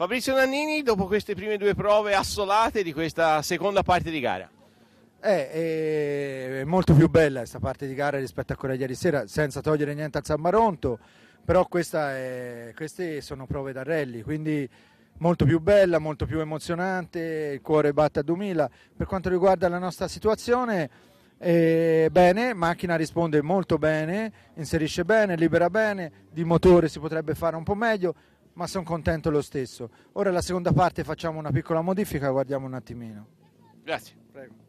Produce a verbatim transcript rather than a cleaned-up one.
Fabrizio Nannini, dopo queste prime due prove assolate di questa seconda parte di gara. È, è molto più bella questa parte di gara rispetto a quella di ieri sera, senza togliere niente al San Maronto, però questa è, queste sono prove da rally, quindi molto più bella, molto più emozionante, il cuore batte a duemila. Per quanto riguarda la nostra situazione, eh, bene, macchina risponde molto bene, inserisce bene, libera bene, di motore si potrebbe fare un po' meglio, ma sono contento lo stesso. Ora la seconda parte facciamo una piccola modifica, guardiamo un attimino. Grazie. Prego.